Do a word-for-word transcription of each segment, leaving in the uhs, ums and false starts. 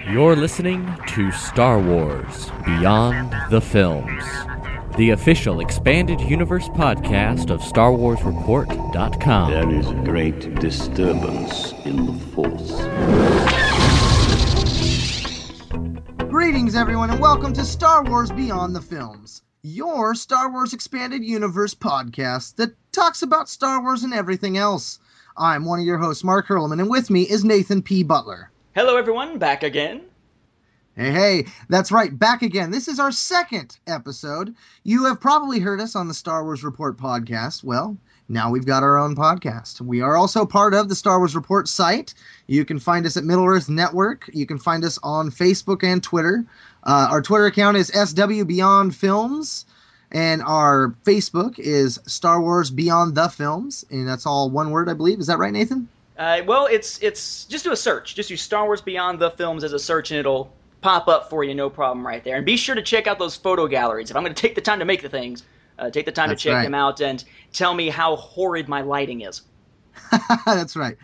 You're listening to Star Wars Beyond the Films, the official expanded universe podcast of Star Wars Report dot com. There is a great disturbance in the Force. Greetings, everyone, and welcome to Star Wars Beyond the Films, your Star Wars expanded universe podcast that talks about Star Wars and everything else. I'm one of your hosts, Mark Hurleman, and with me is Nathan P. Butler. Hello, everyone. Back again. Hey, hey, that's right, back again. This is our second episode. You have probably heard us on the Star Wars Report podcast. Well, now we've got our own podcast. We are also part of the Star Wars Report site. You can find us at Middle-earth Network. You can find us on Facebook and Twitter. Uh, our Twitter account is S W Beyond Films, and our Facebook is Star Wars Beyond the Films, and that's all one word, I believe. Is that right, Nathan? Uh, well, it's it's just do a search. Just do Star Wars Beyond the Films as a search, and it'll pop up for you, no problem right there. And be sure to check out those photo galleries. If I'm going to take the time to make the things, uh, take the time That's to check right. them out and tell me how horrid my lighting is. That's right.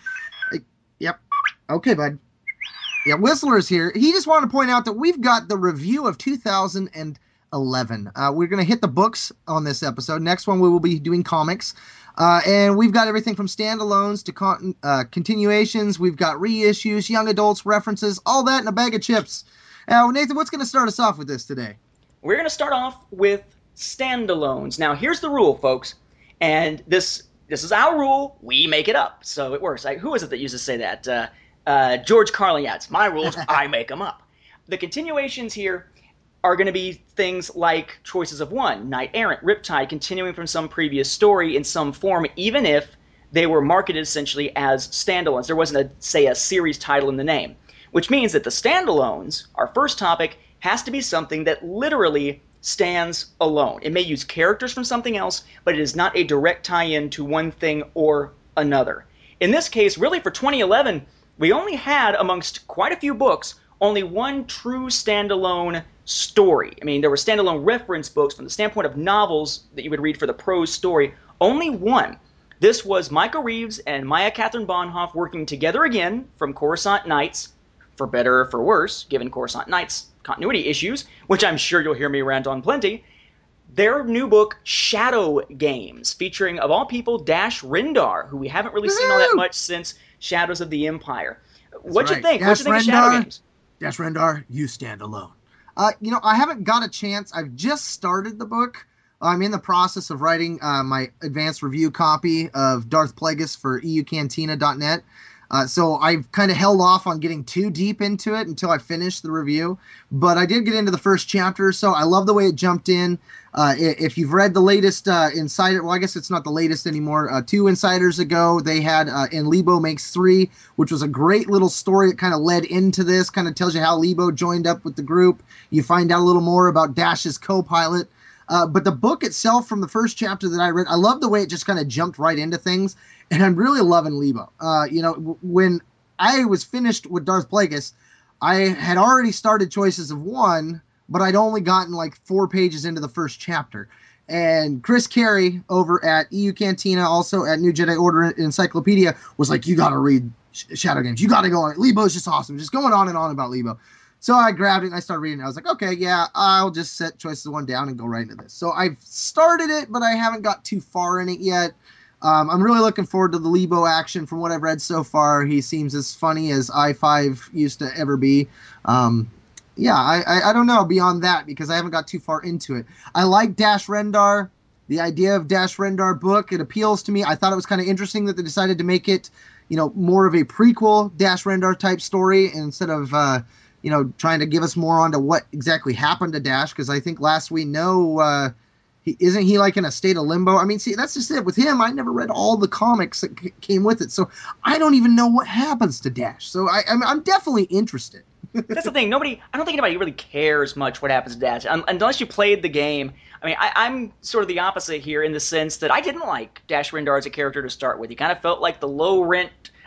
Yep. Okay, bud. Yeah, Whistler's here. He just wanted to point out that we've got the review of two thousand eleven. Uh, we're going to hit the books on this episode. Next one, we will be doing comics. Uh, and we've got everything from standalones to con- uh, continuations. We've got reissues, young adults, references, all that in a bag of chips. Now, Nathan, what's going to start us off with this today? We're going to start off with standalones. Now, here's the rule, folks. And this this is our rule. We make it up. So it works. Like, who is it that used to say that? Uh, uh, George Carlin. Yeah, it's my rules. I make them up. The continuations here are going to be things like Choices of One, Knight Errant, Riptide, continuing from some previous story in some form, even if they were marketed essentially as standalones. There wasn't, a, say, a series title in the name, which means that the standalones, our first topic, has to be something that literally stands alone. It may use characters from something else, but it is not a direct tie-in to one thing or another. In this case, really for twenty eleven, we only had, amongst quite a few books, only one true standalone story. I mean, there were standalone reference books from the standpoint of novels that you would read for the prose story. Only one. This was Michael Reeves and Maya Catherine Bonhoff working together again from Coruscant Nights, for better or for worse, given Coruscant Nights' continuity issues, which I'm sure you'll hear me rant on plenty. Their new book, Shadow Games, featuring, of all people, Dash Rendar, who we haven't really seen all that much since Shadows of the Empire. What you right. think? Dash What you think of Shadow Rendar? Games? Dash Rendar, you stand alone. Uh, you know, I haven't got a chance. I've just started the book. I'm in the process of writing uh, my advanced review copy of Darth Plagueis for E U Cantina dot net. Uh, so I've kind of held off on getting too deep into it until I finish the review. But I did get into the first chapter, so I love the way it jumped in. Uh, if you've read the latest uh, Insider, well, I guess it's not the latest anymore. Uh, two Insiders ago, they had uh, In Lebo Makes Three, which was a great little story that kind of led into this, kind of tells you how Lebo joined up with the group. You find out a little more about Dash's co-pilot. Uh, but the book itself, from the first chapter that I read, I love the way it just kind of jumped right into things. And I'm really loving Lebo. Uh, you know, w- when I was finished with Darth Plagueis, I had already started Choices of One, but I'd only gotten like four pages into the first chapter. And Chris Carey over at E U Cantina, also at New Jedi Order Encyclopedia, was like, you got to read Sh- Shadow Games. You got to go on it. Lebo's just awesome. Just going on and on about Lebo. So I grabbed it and I started reading it. I was like, okay, yeah, I'll just set Choices of One down and go right into this. So I've started it, but I haven't got too far in it yet. Um, I'm really looking forward to the Lebo action. From what I've read so far, he seems as funny as I five used to ever be. Um, yeah, I, I, I don't know beyond that because I haven't got too far into it. I like Dash Rendar. The idea of Dash Rendar book, it appeals to me. I thought it was kind of interesting that they decided to make it, you know, more of a prequel Dash Rendar type story instead of, uh, you know, trying to give us more onto what exactly happened to Dash, because I think last we know, uh, he, isn't he like in a state of limbo? I mean, see, that's just it. With him, I never read all the comics that c- came with it, so I don't even know what happens to Dash. So I, I'm, I'm definitely interested. That's the thing. Nobody, I don't think anybody really cares much what happens to Dash, un- unless you played the game. I mean, I, I'm sort of the opposite here in the sense that I didn't like Dash Rendar as a character to start with. He kind of felt like the low-rent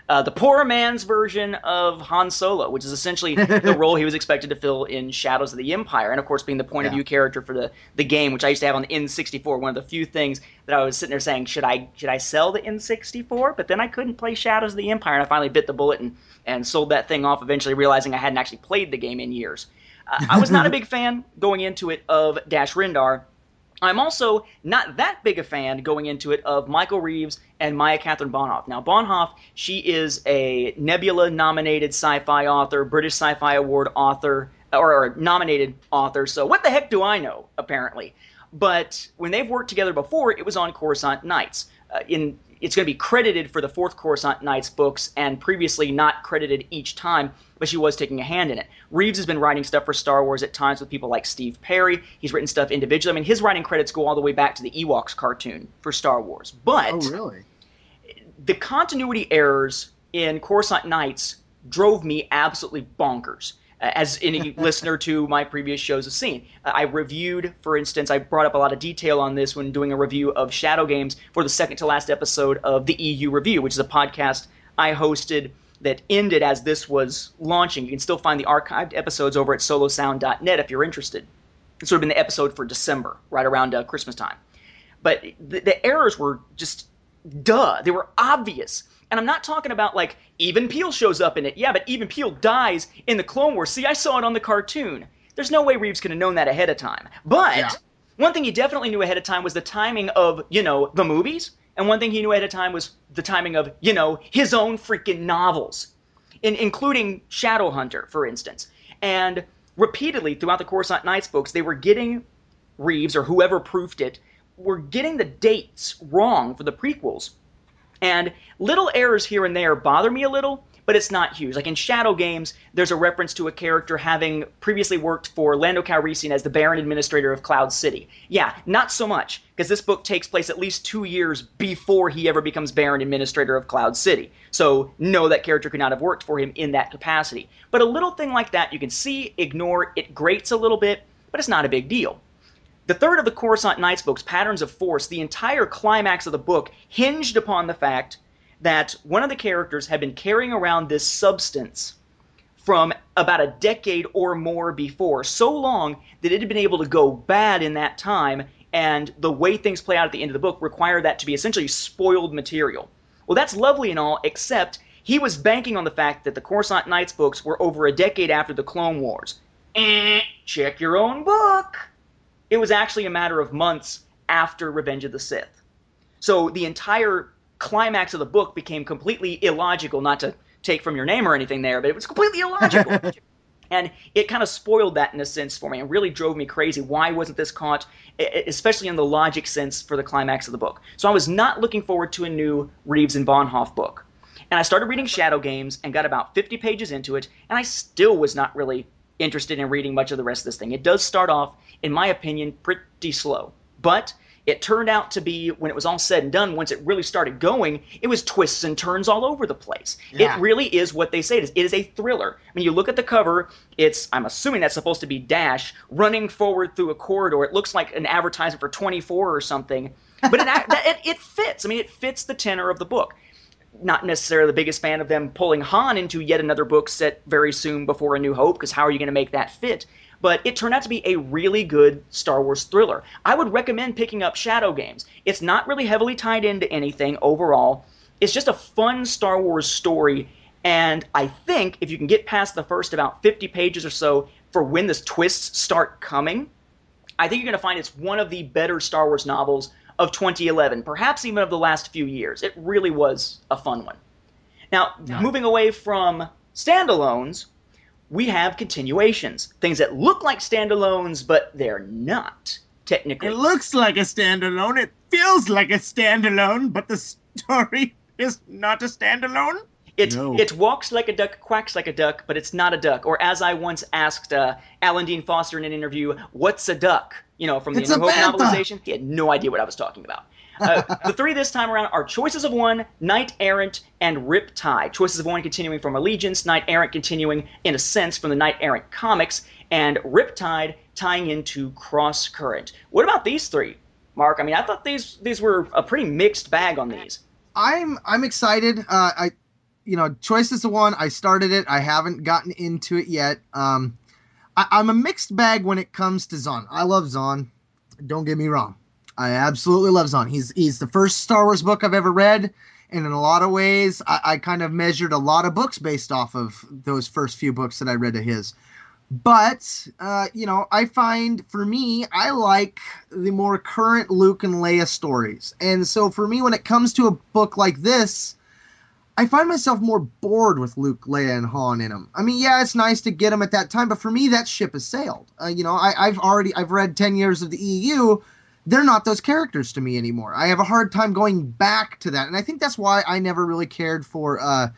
Uh, the poor man's version of Han Solo, which is essentially the role he was expected to fill in Shadows of the Empire, and of course being the point Yeah. of view character for the, the game, which I used to have on the N sixty-four. One of the few things that I was sitting there saying, should I should I sell the N sixty-four? But then I couldn't play Shadows of the Empire, and I finally bit the bullet and, and sold that thing off, eventually realizing I hadn't actually played the game in years. Uh, I was not a big fan going into it of Dash Rendar. I'm also not that big a fan going into it of Michael Reeves and Maya Catherine Bonhoff. Now, Bonhoff, she is a Nebula-nominated sci-fi author, British Sci-Fi Award author, or, or nominated author, so what the heck do I know, apparently. But when they've worked together before, it was on Coruscant Nights. Uh, in It's going to be credited for the fourth Coruscant Nights books and previously not credited each time, but she was taking a hand in it. Reeves has been writing stuff for Star Wars at times with people like Steve Perry. He's written stuff individually. I mean, his writing credits go all the way back to the Ewoks cartoon for Star Wars. But Oh, really? the continuity errors in Coruscant Nights drove me absolutely bonkers, uh, as any listener to my previous shows have seen. Uh, I reviewed, for instance, I brought up a lot of detail on this when doing a review of Shadow Games for the second to last episode of the E U Review, which is a podcast I hosted that ended as this was launching. You can still find the archived episodes over at solo sound dot net if you're interested. It's sort of been the episode for December, right around uh, Christmas time. But the, the errors were just, duh, they were obvious. And I'm not talking about, like, Even Peel shows up in it. Yeah, but Even Peel dies in the Clone Wars. See, I saw it on the cartoon. There's no way Reeves could have known that ahead of time. But Yeah. one thing he definitely knew ahead of time was the timing of, you know, the movies. And one thing he knew ahead of time was the timing of, you know, his own freaking novels, in, including Shadowhunter, for instance. And repeatedly throughout the Coruscant Nights books, they were getting, Reeves or whoever proofed it, were getting the dates wrong for the prequels. And little errors here and there bother me a little, but it's not huge. Like in Shadow Games, there's a reference to a character having previously worked for Lando Calrissian as the Baron Administrator of Cloud City. Yeah, not so much, because this book takes place at least two years before he ever becomes Baron Administrator of Cloud City. So, no, that character could not have worked for him in that capacity. But a little thing like that, you can see, ignore, it grates a little bit, but it's not a big deal. The third of the Coruscant Nights books, Patterns of Force, the entire climax of the book hinged upon the fact that one of the characters had been carrying around this substance from about a decade or more before, so long that it had been able to go bad in that time, and the way things play out at the end of the book required that to be essentially spoiled material. Well, that's lovely and all, except he was banking on the fact that the Coruscant Nights books were over a decade after the Clone Wars. Eh, check your own book. It was actually a matter of months after Revenge of the Sith. So the entire climax of the book became completely illogical, not to take from your name or anything there, but it was completely illogical. And it kind of spoiled that in a sense for me and really drove me crazy. Why wasn't this caught, especially in the logic sense for the climax of the book? So I was not looking forward to a new Reeves and Bonhoff book. And I started reading Shadow Games and got about fifty pages into it, and I still was not really interested in reading much of the rest of this thing. It does start off, in my opinion, pretty slow. But it turned out to be, when it was all said and done, once it really started going, it was twists and turns all over the place. Yeah. It really is what they say it is. It is a thriller. I mean, you look at the cover, it's, I'm assuming that's supposed to be Dash running forward through a corridor. It looks like an advertisement for twenty-four or something. But it, it, it fits. I mean, it fits the tenor of the book. Not necessarily the biggest fan of them pulling Han into yet another book set very soon before A New Hope, because how are you going to make that fit? But it turned out to be a really good Star Wars thriller. I would recommend picking up Shadow Games. It's not really heavily tied into anything overall. It's just a fun Star Wars story, and I think if you can get past the first about fifty pages or so for when the twists start coming, I think you're going to find it's one of the better Star Wars novels of twenty eleven, perhaps even of the last few years. It really was a fun one. Now, Yeah. moving away from standalones, we have continuations. Things that look like standalones, but they're not, technically. It looks like a standalone. It feels like a standalone, but the story is not a standalone. It, No. it walks like a duck, quacks like a duck, but it's not a duck. Or as I once asked uh, Alan Dean Foster in an interview, what's a duck? You know, from the It's New a Hope bantha. novelization. He had no idea what I was talking about. Uh, the three this time around are Choices of One, Knight Errant, and Riptide. Choices of One continuing from Allegiance, Knight Errant continuing, in a sense, from the Knight Errant comics, and Riptide tying into Cross Current. What about these three, Mark? I mean, I thought these these were a pretty mixed bag on these. I'm I'm excited. Uh, I you know, Choices of One, I started it. I haven't gotten into it yet. Um, I, I'm a mixed bag when it comes to Zahn. I love Zahn. Don't get me wrong. I absolutely love Zahn. He's he's the first Star Wars book I've ever read, and in a lot of ways, I, I kind of measured a lot of books based off of those first few books that I read of his. But, uh, you know, I find, for me, I like the more current Luke and Leia stories. And so for me, when it comes to a book like this, I find myself more bored with Luke, Leia, and Han in them. I mean, yeah, it's nice to get them at that time, but for me, that ship has sailed. Uh, you know, I, I've already, I've read ten years of the E U. They're not those characters to me anymore. I have a hard time going back to that. And I think that's why I never really cared for, uh,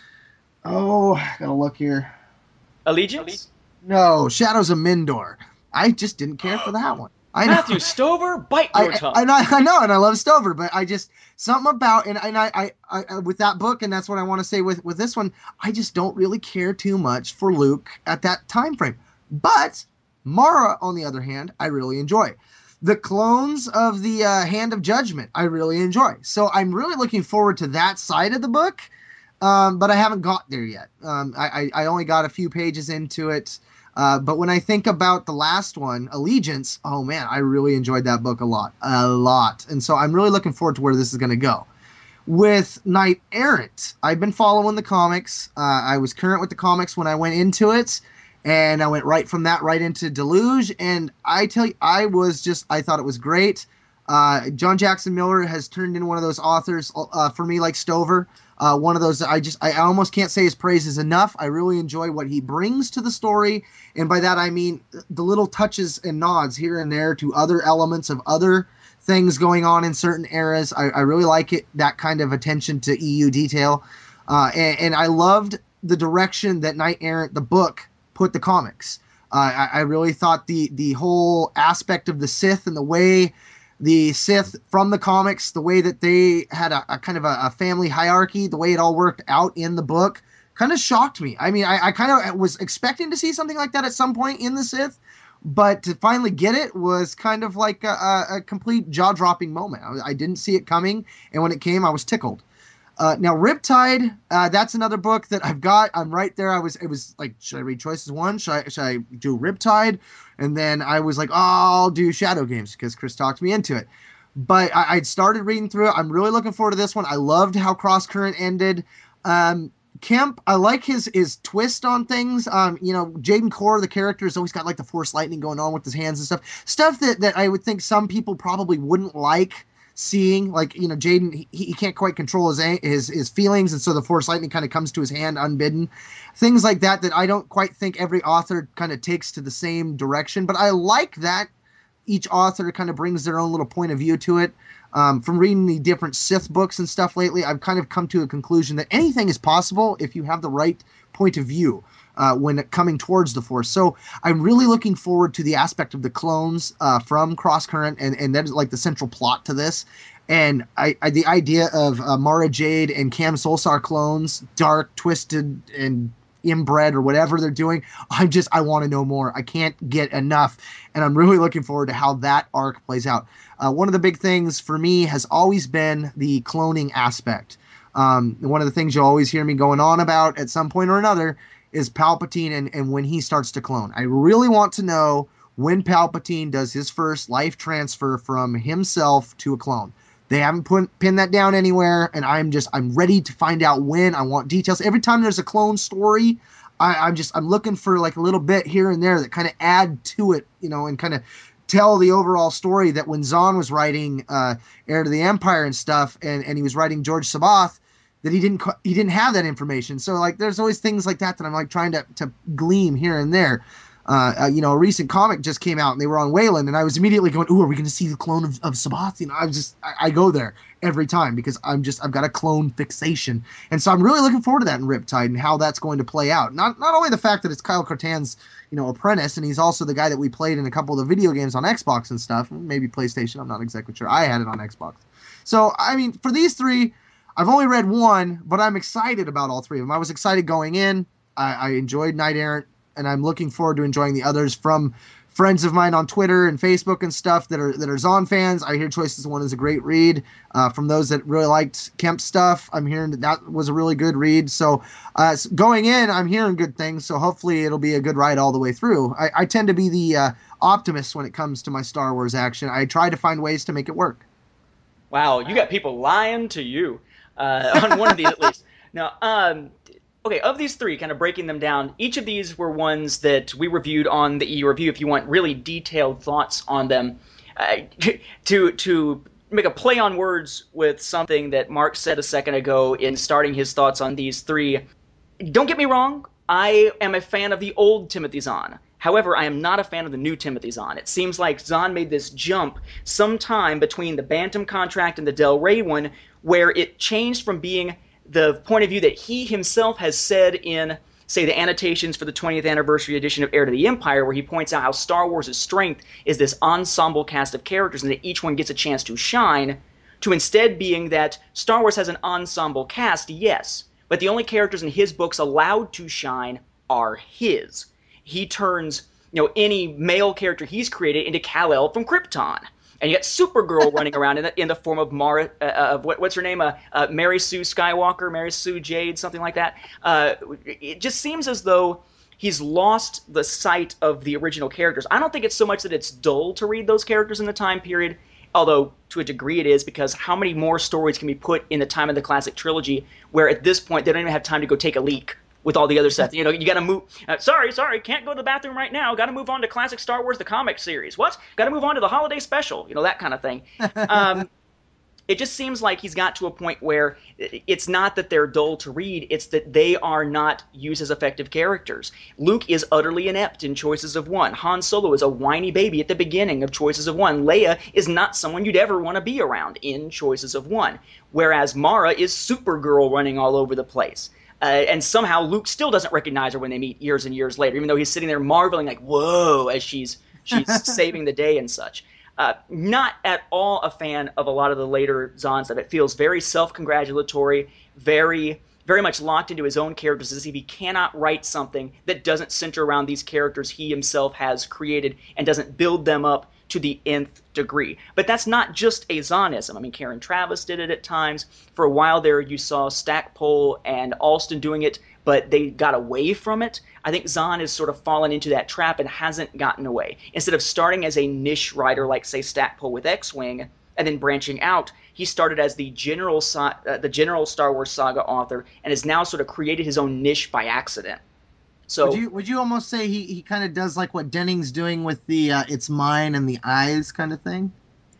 oh, I gotta look here. Allegiance? No, Shadows of Mindor. I just didn't care for that one. I know. Matthew Stover, bite your I, tongue. I, I, I know, and I love Stover, but I just, something about, and, and I, I, I, with that book, and that's what I want to say with, with this one, I just don't really care too much for Luke at that time frame. But Mara, on the other hand, I really enjoy. The clones of the uh, Hand of Judgment, I really enjoy. So I'm really looking forward to that side of the book, um, but I haven't got there yet. Um, I, I, I only got a few pages into it. Uh, but when I think about the last one, Allegiance, oh man, I really enjoyed that book a lot, a lot. And so I'm really looking forward to where this is going to go. With Knight Errant, I've been following the comics. Uh, I was current with the comics when I went into it, and I went right from that right into Deluge. And I tell you, I was just, I thought it was great. Uh, John Jackson Miller has turned into one of those authors uh, for me, like Stover. Uh, one of those that I just, I almost can't say his praises enough. I really enjoy what he brings to the story. And by that, I mean the little touches and nods here and there to other elements of other things going on in certain eras. I, I really like it, that kind of attention to E U detail. Uh, and, and I loved the direction that Knight Errant, the book, put the comics. Uh, I, I really thought the, the whole aspect of the Sith and the way the Sith from the comics, the way that they had a, a kind of a, a family hierarchy, the way it all worked out in the book, kind of shocked me. I mean, I, I kind of was expecting to see something like that at some point in the Sith, but to finally get it was kind of like a, a complete jaw-dropping moment. I, I didn't see it coming, and when it came, I was tickled. Uh, now, Riptide, uh, that's another book that I've got. I'm right there. I was, it was like, should I read Choices One? Should I, should I do Riptide? And then I was like, oh, I'll do Shadow Games because Chris talked me into it. But I, I'd started reading through it. I'm really looking forward to this one. I loved how Cross Current ended. Um, Kemp, I like his his twist on things. Um, you know, Jaden Core, the character, has always got like the Force lightning going on with his hands and stuff. Stuff that, that I would think some people probably wouldn't like seeing. Like, you know, Jaden, he, he can't quite control his, his his feelings, and so the Force lightning kind of comes to his hand unbidden. Things like that that I don't quite think every author kind of takes to the same direction. But I like that each author kind of brings their own little point of view to it. Um, from reading the different Sith books and stuff lately, I've kind of come to a conclusion that anything is possible if you have the right point of view uh, when coming towards the Force. So I'm really looking forward to the aspect of the clones uh, from Cross Current, and, and that is like the central plot to this. And I, I the idea of uh, Mara Jade and Cam Solsar clones, dark, twisted, and inbred or whatever they're doing, I'm just, I want to know more. I can't get enough. And I'm really looking forward to how that arc plays out. Uh, one of the big things for me has always been the cloning aspect. Um, one of the things you'll always hear me going on about at some point or another is Palpatine and, and when he starts to clone. I really want to know when Palpatine does his first life transfer from himself to a clone. They haven't put, pinned that down anywhere, and I'm just, I'm ready to find out when. I want details. Every time there's a clone story, I, I'm just, I'm looking for like a little bit here and there that kind of add to it, you know, and kind of tell the overall story that when Zahn was writing uh, Heir to the Empire and stuff, and, and he was writing George Sabath, that he didn't, he didn't have that information. So like, there's always things like that that I'm like trying to, to glean here and there. Uh, uh, you know, a recent comic just came out and they were on Wayland, and I was immediately going, ooh, are we going to see the clone of, of Sabath? You know, I was just, I, I go there every time because I'm just, I've got a clone fixation. And so I'm really looking forward to that in Riptide and how that's going to play out. Not, not only the fact that it's Kyle Katarn's, you know, apprentice, and he's also the guy that we played in a couple of the video games on Xbox and stuff, maybe PlayStation. I'm not exactly sure. I had it on Xbox. So, I mean, for these three, I've only read one, but I'm excited about all three of them. I was excited going in. I, I enjoyed Knight Errant. and I'm looking forward to enjoying the others from friends of mine on Twitter and Facebook and stuff that are that are Zahn fans. I hear Choices of One is a great read. Uh, from those that really liked Kemp's stuff, I'm hearing that that was a really good read. So uh, going in, I'm hearing good things. So hopefully it'll be a good ride all the way through. I, I tend to be the uh, optimist when it comes to my Star Wars action. I try to find ways to make it work. Wow, you got people lying to you uh, on one of these at least. Now, um, okay, of these three, kind of breaking them down, each of these were ones that we reviewed on the E U Review. If you want really detailed thoughts on them, uh, to to make a play on words with something that Mark said a second ago in starting his thoughts on these three. Don't get me wrong, I am a fan of the old Timothy Zahn. However, I am not a fan of the new Timothy Zahn. It seems like Zahn made this jump sometime between the Bantam contract and the Del Rey one, where it changed from being the point of view that he himself has said in, say, the annotations for the twentieth anniversary edition of Heir to the Empire, where he points out how Star Wars' strength is this ensemble cast of characters and that each one gets a chance to shine, to instead being that Star Wars has an ensemble cast, yes, but the only characters in his books allowed to shine are his. He turns, you know, any male character he's created into Kal-El from Krypton. And you got Supergirl running around in the, in the form of Mara, uh, uh, what, what's her name? Uh, uh, Mary Sue Skywalker, Mary Sue Jade, something like that. Uh, it just seems as though he's lost the sight of the original characters. I don't think it's so much that it's dull to read those characters in the time period, although to a degree it is, because how many more stories can be put in the time of the classic trilogy where at this point they don't even have time to go take a leak with all the other stuff. You know, you got to move. Uh, sorry, sorry, can't go to the bathroom right now. Got to move on to classic Star Wars, the comic series. What? Got to move on to the holiday special. You know, that kind of thing. Um, it just seems like he's got to a point where it's not that they're dull to read, it's that they are not used as effective characters. Luke is utterly inept in Choices of One. Han Solo is a whiny baby at the beginning of Choices of One. Leia is not someone you'd ever want to be around in Choices of One. Whereas Mara is Supergirl running all over the place. Uh, and somehow Luke still doesn't recognize her when they meet years and years later, even though he's sitting there marveling like, whoa, as she's she's saving the day and such. Uh, not at all a fan of a lot of the later Zahn stuff. It feels very self-congratulatory, very very much locked into his own characters, as if he cannot write something that doesn't center around these characters he himself has created and doesn't build them up to the nth degree. But that's not just a Zahnism. I mean, Karen Traviss did it at times. For a while there, you saw Stackpole and Alston doing it, but they got away from it. I think Zahn has sort of fallen into that trap and hasn't gotten away. Instead of starting as a niche writer like, say, Stackpole with X-Wing and then branching out, he started as the general, uh, the general Star Wars saga author and has now sort of created his own niche by accident. So, would you would you almost say he, he kind of does like what Denning's doing with the uh, it's mine and the eyes kind of thing?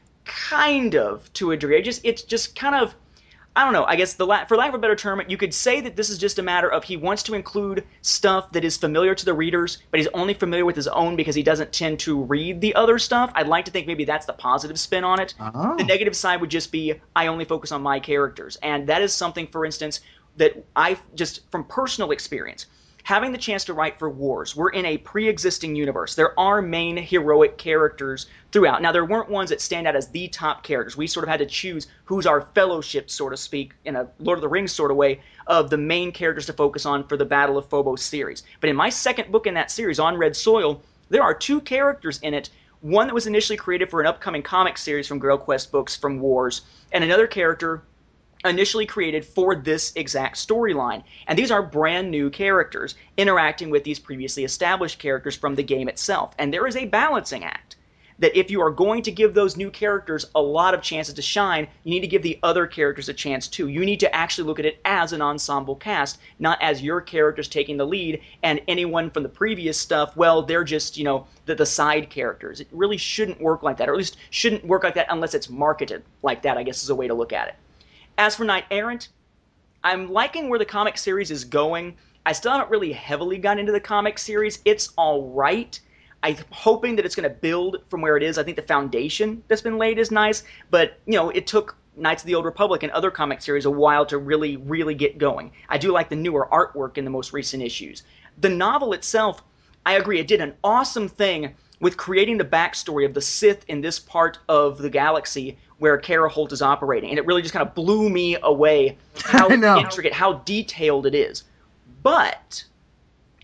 Kind of, to a degree. It just, it's just kind of, I don't know, I guess the la- for lack of a better term, you could say that this is just a matter of he wants to include stuff that is familiar to the readers, but he's only familiar with his own because he doesn't tend to read the other stuff. I'd like to think maybe that's the positive spin on it. Oh. The negative side would just be, I only focus on my characters. And that is something, for instance, that I just, from personal experience, having the chance to write for Wars, we're in a pre-existing universe. There are main heroic characters throughout. Now, there weren't ones that stand out as the top characters. We sort of had to choose who's our fellowship, so to speak, in a Lord of the Rings sort of way, of the main characters to focus on for the Battle of Phobos series. But in my second book in that series, On Red Soil, there are two characters in it. One that was initially created for an upcoming comic series from Grail Quest Books from Wars, and another character initially created for this exact storyline. And these are brand new characters interacting with these previously established characters from the game itself. And there is a balancing act that if you are going to give those new characters a lot of chances to shine, you need to give the other characters a chance too. You need to actually look at it as an ensemble cast, not as your characters taking the lead and anyone from the previous stuff, well, they're just, you know, the, the side characters. It really shouldn't work like that, or at least shouldn't work like that unless it's marketed like that, I guess is a way to look at it. As for Knight Errant, I'm liking where the comic series is going. I still haven't really heavily gotten into the comic series. It's all right. I'm hoping that it's going to build from where it is. I think the foundation that's been laid is nice, but, you know, it took Knights of the Old Republic and other comic series a while to really, really get going. I do like the newer artwork in the most recent issues. The novel itself, I agree, it did an awesome thing with creating the backstory of the Sith in this part of the galaxy where Kara Holt is operating. And it really just kind of blew me away how intricate, how detailed it is. But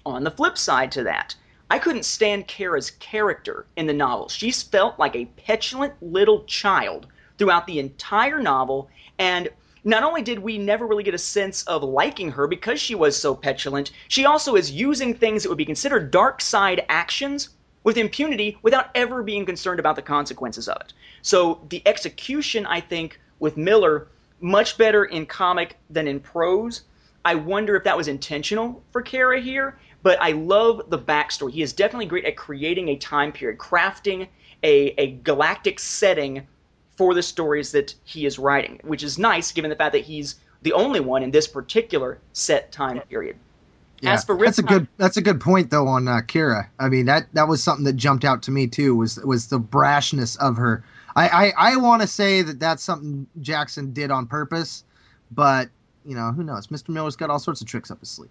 On the flip side to that, I couldn't stand Kara's character in the novel. She felt like a petulant little child throughout the entire novel, and not only did we never really get a sense of liking her because she was so petulant, she also is using things that would be considered dark side actions with impunity without ever being concerned about the consequences of it. So the execution, I think, with Miller, much better in comic than in prose. I wonder if that was intentional for Kara here, but I love the backstory. He is definitely great at creating a time period, crafting a, a galactic setting for the stories that he is writing, which is nice given the fact that he's the only one in this particular set time period. Yeah, As for Riptide, that's a good that's a good point though on uh, Kira. I mean that that was something that jumped out to me too was was the brashness of her. I I, I want to say that that's something Jackson did on purpose, but you know who knows? Mister Miller's got all sorts of tricks up his sleeve.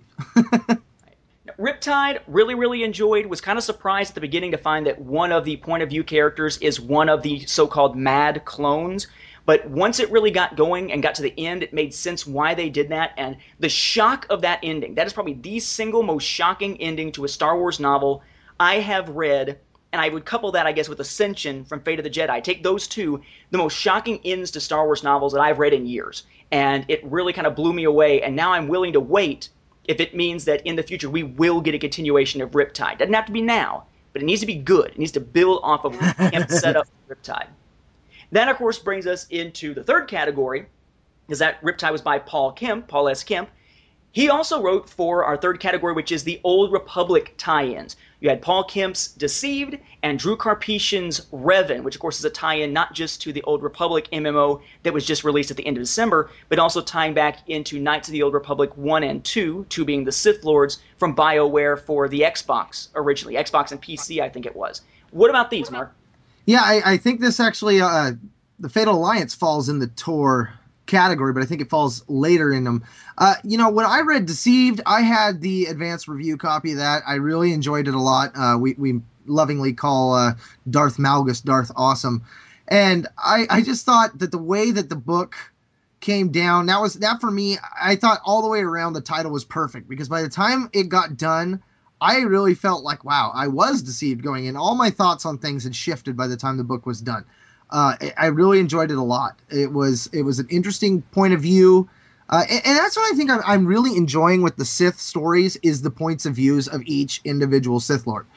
Riptide, really, really enjoyed, was kind of surprised at the beginning to find that one of the point of view characters is one of the so-called mad clones. But once it really got going and got to the end, it made sense why they did that. And the shock of that ending, that is probably the single most shocking ending to a Star Wars novel I have read. And I would couple that, I guess, with Ascension from Fate of the Jedi. Take those two, the most shocking ends to Star Wars novels that I've read in years. And it really kind of blew me away. And now I'm willing to wait if it means that in the future we will get a continuation of Riptide. Doesn't have to be now, but it needs to be good. It needs to build off of him set up Riptide. That, of course, brings us into the third category, because that Riptide was by Paul Kemp, Paul S. Kemp. He also wrote for our third category, which is the Old Republic tie-ins. You had Paul Kemp's Deceived and Drew Karpyshyn's Revan, which, of course, is a tie-in not just to the Old Republic M M O that was just released at the end of December, but also tying back into Knights of the Old Republic one and two, two being the Sith Lords from BioWare for the Xbox originally. Xbox and P C, I think it was. What about these, Mark? Yeah, I, I think this actually, uh, the Fatal Alliance falls in the Tor category, but I think it falls later in them. Uh, you know, when I read Deceived, I had the advanced review copy of that. I really enjoyed it a lot. Uh, we, we lovingly call uh, Darth Malgus Darth Awesome. And I, I just thought that the way that the book came down, that was that for me, I thought all the way around the title was perfect, because by the time it got done, I really felt like, wow, I was deceived going in. All my thoughts on things had shifted by the time the book was done. Uh, I really enjoyed it a lot. It was it was an interesting point of view. Uh, and, and that's what I think I'm, I'm really enjoying with the Sith stories is the points of views of each individual Sith Lord.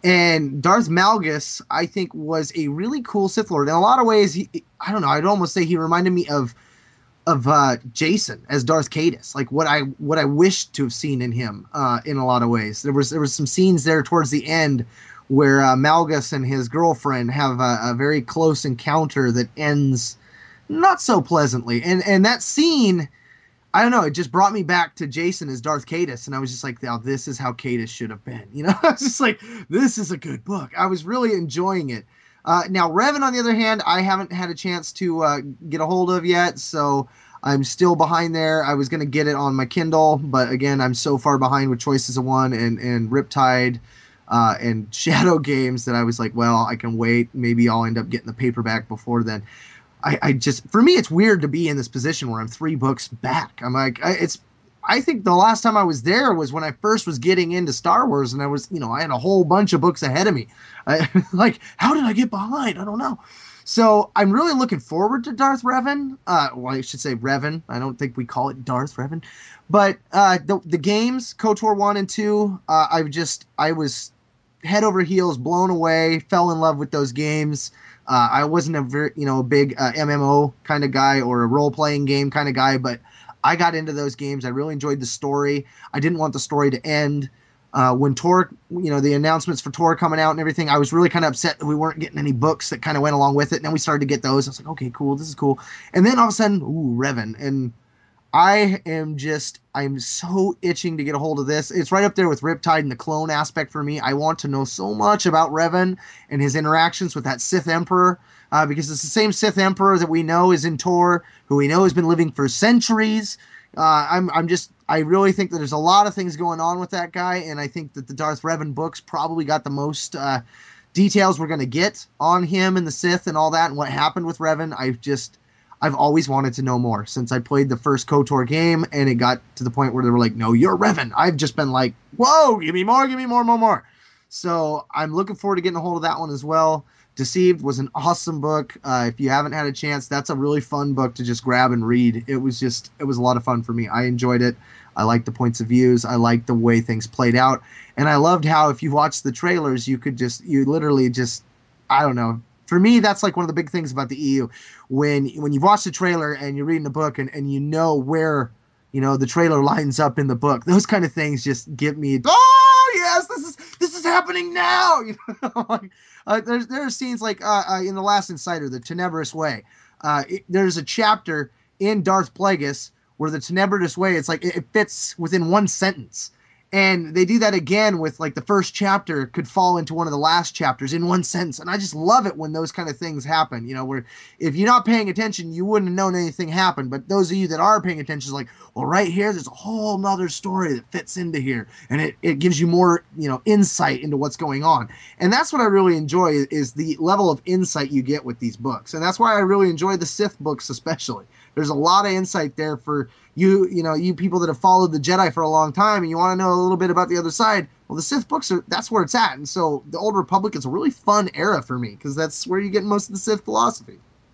And Darth Malgus, I think, was a really cool Sith Lord. In a lot of ways, he, I don't know, I'd almost say he reminded me of of uh, Jason as Darth Caedus, like what I what I wished to have seen in him uh, in a lot of ways. There was there was some scenes there towards the end where uh, Malgus and his girlfriend have a, a very close encounter that ends not so pleasantly. And and that scene, I don't know, it just brought me back to Jason as Darth Caedus, and I was just like, oh, this is how Caedus should have been. You know, I was just like, this is a good book. I was really enjoying it. Uh, now, Revan, on the other hand, I haven't had a chance to uh, get a hold of yet, so I'm still behind there. I was going to get it on my Kindle, but again, I'm so far behind with Choices of One and, and Riptide uh, and Shadow Games that I was like, well, I can wait. Maybe I'll end up getting the paperback before then. I, I just, for me, it's weird to be in this position where I'm three books back. I'm like, I, it's, I think the last time I was there was when I first was getting into Star Wars, and I was, you know, I had a whole bunch of books ahead of me. I, like, how did I get behind? I don't know. So I'm really looking forward to Darth Revan. Uh, well, I should say Revan. I don't think we call it Darth Revan. But uh, the the games, KOTOR one and two, uh, I just, I was head over heels, blown away, fell in love with those games. Uh, I wasn't a very, you know, big uh, M M O kind of guy or a role-playing game kind of guy, but I got into those games. I really enjoyed the story. I didn't want the story to end. Uh, when Tor, you know, the announcements for Tor coming out and everything, I was really kind of upset that we weren't getting any books that kind of went along with it. And then we started to get those. I was like, okay, cool, this is cool. And then all of a sudden, ooh, Revan. And I am just, I'm so itching to get a hold of this. It's right up there with Riptide and the clone aspect for me. I want to know so much about Revan and his interactions with that Sith Emperor, uh, because it's the same Sith Emperor that we know is in Tor, who we know has been living for centuries. Uh, I'm, I'm just, I really think that there's a lot of things going on with that guy, and I think that the Darth Revan books probably got the most uh, details we're going to get on him and the Sith and all that and what happened with Revan. I just, I've always wanted to know more since I played the first KOTOR game, and it got to the point where they were like, no, you're Revan. I've just been like, whoa, give me more, give me more, more, more. So I'm looking forward to getting a hold of that one as well. Deceived was an awesome book. Uh, if you haven't had a chance, that's a really fun book to just grab and read. It was just, it was a lot of fun for me. I enjoyed it. I liked the points of views. I liked the way things played out. And I loved how if you watched the trailers, you could just, you literally just, I don't know. For me, that's like one of the big things about the E U. When when you watch the trailer and you're reading the book and, and you know where, you know, the trailer lines up in the book, those kind of things just get me, oh, yes, this is this is happening now. You know, like, uh, there's there are scenes like uh, uh, in The Last Insider, The Tenebrous Way. Uh, it, there's a chapter in Darth Plagueis where the Tenebrous Way, it's like it, it fits within one sentence. And they do that again with, like, the first chapter could fall into one of the last chapters in one sentence. And I just love it when those kind of things happen, you know, where if you're not paying attention, you wouldn't have known anything happened. But those of you that are paying attention is like, well, right here, there's a whole nother story that fits into here. And it, it gives you more, you know, insight into what's going on. And that's what I really enjoy is the level of insight you get with these books. And that's why I really enjoy the Sith books especially. There's a lot of insight there for you, you know, you people that have followed the Jedi for a long time and you want to know a little bit about the other side. Well, the Sith books are, that's where it's at. And so the Old Republic is a really fun era for me because that's where you get most of the Sith philosophy.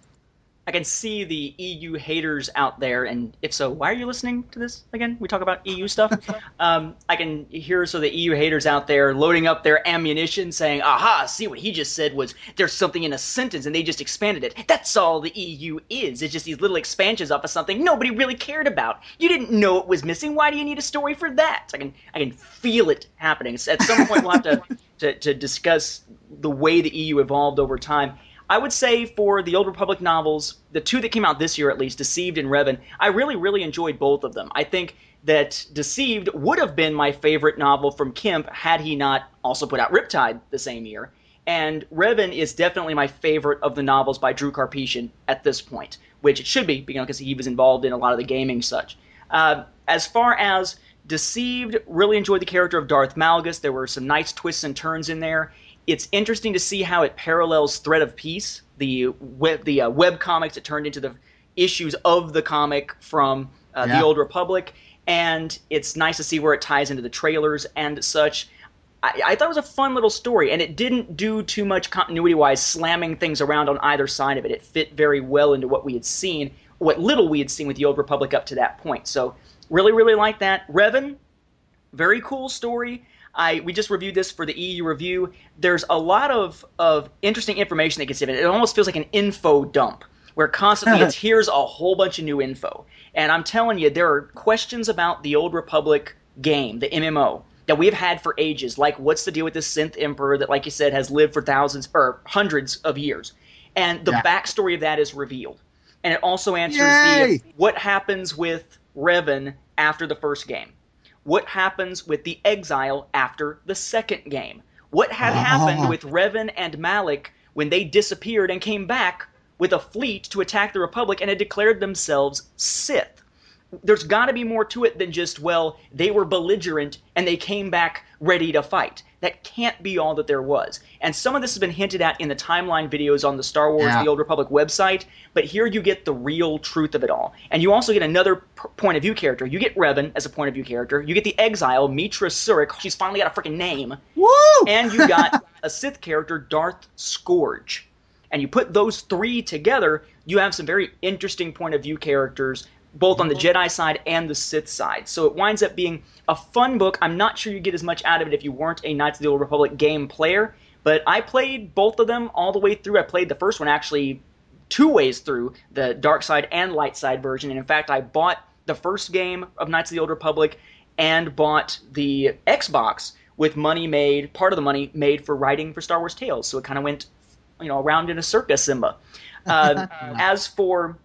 I can see the E U haters out there, and if so, why are you listening to this again? We talk about E U stuff. um, I can hear so the E U haters out there loading up their ammunition saying, aha, see what he just said was there's something in a sentence and they just expanded it. That's all the E U is. It's just these little expansions off of something nobody really cared about. You didn't know it was missing. Why do you need a story for that? I can I can feel it happening. At some point we'll have to, to, to discuss the way the E U evolved over time. I would say for the Old Republic novels, the two that came out this year at least, Deceived and Revan, I really, really enjoyed both of them. I think that Deceived would have been my favorite novel from Kemp had he not also put out Riptide the same year. And Revan is definitely my favorite of the novels by Drew Karpyshyn at this point, which it should be, you know, because he was involved in a lot of the gaming such. Uh, as far as Deceived, really enjoyed the character of Darth Malgus. There were some nice twists and turns in there. It's interesting to see how it parallels Thread of Peace, the web, the uh, web comics that turned into the issues of the comic from uh, yeah. the Old Republic, and it's nice to see where it ties into the trailers and such. I, I thought it was a fun little story, and it didn't do too much continuity-wise, slamming things around on either side of it. It fit very well into what we had seen, what little we had seen with the Old Republic up to that point. So really, really like that. Revan, very cool story. I we just reviewed this for the E U review. There's a lot of, of interesting information that gets given. It almost feels like an info dump, where constantly it's here's a whole bunch of new info. And I'm telling you, there are questions about the Old Republic game, the M M O, that we've had for ages, like what's the deal with this synth emperor that, like you said, has lived for thousands or hundreds of years. And the Yeah. backstory of that is revealed. And it also answers Yay! the what happens with Revan after the first game. What happens with the exile after the second game? What had Oh. happened with Revan and Malak when they disappeared and came back with a fleet to attack the Republic and had declared themselves Sith? There's got to be more to it than just, well, they were belligerent and they came back ready to fight. That can't be all that there was. And some of this has been hinted at in the timeline videos on the Star Wars Yeah. The Old Republic website, but here you get the real truth of it all. And you also get another p- point of view character. You get Revan as a point of view character. You get the exile, Mitra Surik. She's finally got a freaking name. Woo! And you got a Sith character, Darth Scourge. And you put those three together, you have some very interesting point of view characters, both on the Jedi side and the Sith side. So it winds up being a fun book. I'm not sure you get as much out of it if you weren't a Knights of the Old Republic game player, but I played both of them all the way through. I played the first one actually two ways through, the dark side and light side version. And in fact, I bought the first game of Knights of the Old Republic and bought the Xbox with money made, part of the money made for writing for Star Wars Tales. So it kind of went, you know, around in a circus, Simba. Uh, as for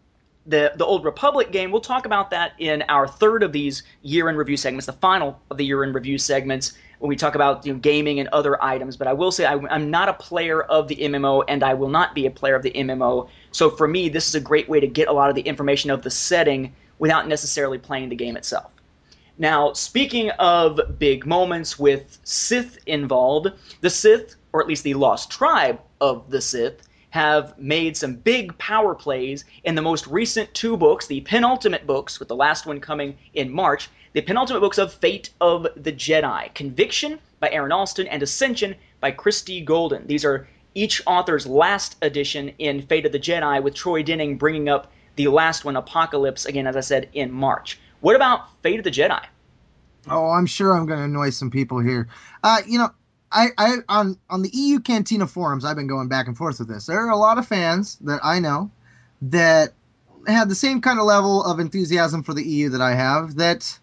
the the Old Republic game, we'll talk about that in our third of these year-in review segments, the final of the year-in review segments, when we talk about, you know, gaming and other items. But I will say I, I'm not a player of the M M O, and I will not be a player of the M M O. So for me, this is a great way to get a lot of the information of the setting without necessarily playing the game itself. Now, speaking of big moments with Sith involved, the Sith, or at least the Lost Tribe of the Sith, have made some big power plays in the most recent two books, the penultimate books, with the last one coming in March, the penultimate books of Fate of the Jedi, Conviction by Aaron Alston and Ascension by Christy Golden. These are each author's last edition in Fate of the Jedi, with Troy Denning bringing up the last one, Apocalypse, again, as I said, in March. What about Fate of the Jedi? Oh, I'm sure I'm going to annoy some people here. Uh, you know, I, I on on the E U Cantina forums, I've been going back and forth with this. There are a lot of fans that I know that have the same kind of level of enthusiasm for the E U that I have. That,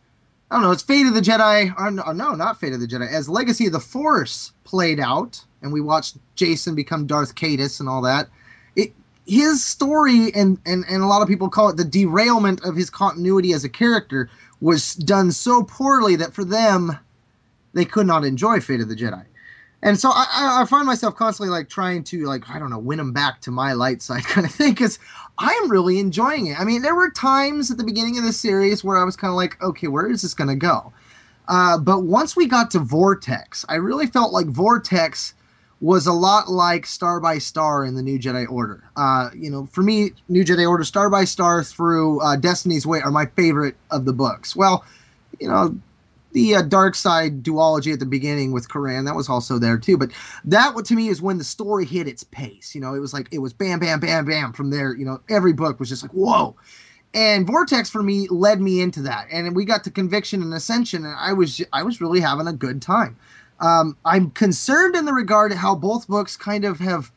I don't know, it's Fate of the Jedi, or, or no, not Fate of the Jedi. As Legacy of the Force played out, and we watched Jason become Darth Caedus and all that, it his story, and, and, and a lot of people call it the derailment of his continuity as a character, was done so poorly that for them, they could not enjoy Fate of the Jedi. And so I, I find myself constantly like trying to, like, I don't know, win them back to my light side kind of thing, because I am really enjoying it. I mean, there were times at the beginning of the series where I was kind of like, okay, where is this going to go? Uh, but once we got to Vortex, I really felt like Vortex was a lot like Star by Star in the New Jedi Order. Uh, you know, for me, New Jedi Order, Star by Star through uh, Destiny's Way are my favorite of the books. Well, you know, the uh, Dark Side duology at the beginning with Koran, that was also there too. But that, to me, is when the story hit its pace. You know, it was like, it was bam, bam, bam, bam. From there, you know, every book was just like, whoa. And Vortex, for me, led me into that. And we got to Conviction and Ascension, and I was I was really having a good time. Um, I'm concerned in the regard to how both books kind of have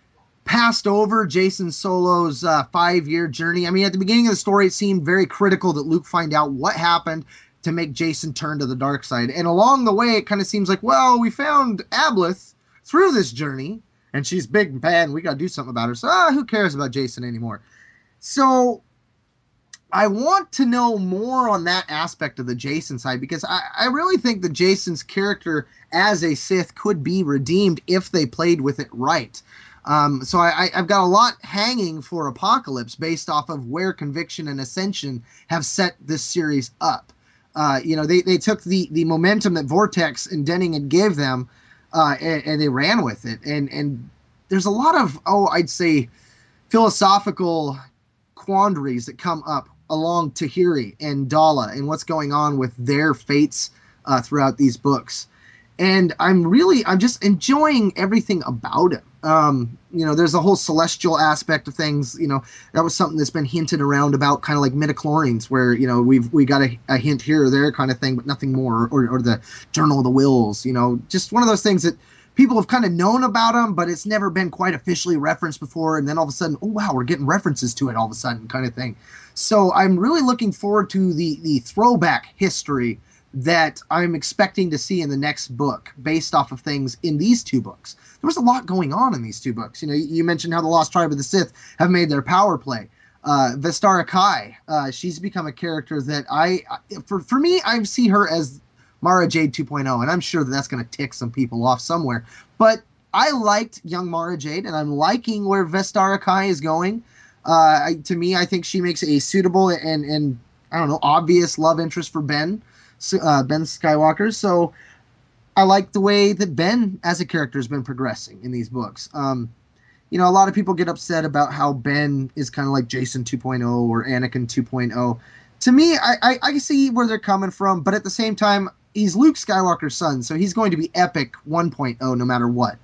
passed over Jason Solo's uh, five-year journey. I mean, at the beginning of the story, it seemed very critical that Luke find out what happened to make Jason turn to the dark side. And along the way, it kind of seems like, well, we found Ableth through this journey, and she's big and bad, and we got to do something about her. So, ah, who cares about Jason anymore? So I want to know more on that aspect of the Jason side, because I, I really think that Jason's character as a Sith could be redeemed if they played with it right. Um, so I, I've got a lot hanging for Apocalypse based off of where Conviction and Ascension have set this series up. Uh, you know, they, they took the, the momentum that Vortex and Denning had gave them, uh, and, and they ran with it. And, and there's a lot of, oh, I'd say philosophical quandaries that come up along Tahiri and Dala and what's going on with their fates uh, throughout these books. And I'm really, I'm just enjoying everything about it. Um, you know, there's a whole celestial aspect of things. You know, that was something that's been hinted around about, kind of like midichlorians, where, you know, we've we got a, a hint here or there kind of thing, but nothing more. Or, or the Journal of the Wills, you know, just one of those things that people have kind of known about them, but it's never been quite officially referenced before. And then all of a sudden, oh, wow, we're getting references to it all of a sudden kind of thing. So I'm really looking forward to the, the throwback history that I'm expecting to see in the next book based off of things in these two books. There was a lot going on in these two books. You know, you mentioned how the Lost Tribe of the Sith have made their power play. Uh, Vestara Kai, uh, she's become a character that I, for, for me, I see her as Mara Jade two point oh, and I'm sure that that's going to tick some people off somewhere. But I liked young Mara Jade, and I'm liking where Vestara Kai is going. Uh, I, to me, I think she makes a suitable and, and I don't know, obvious love interest for Ben, uh, Ben Skywalker. So I like the way that Ben as a character has been progressing in these books. Um, you know, a lot of people get upset about how Ben is kind of like Jason two point oh or Anakin two point oh. To me, I, I, I see where they're coming from, but at the same time, he's Luke Skywalker's son, so he's going to be epic one point oh no matter what.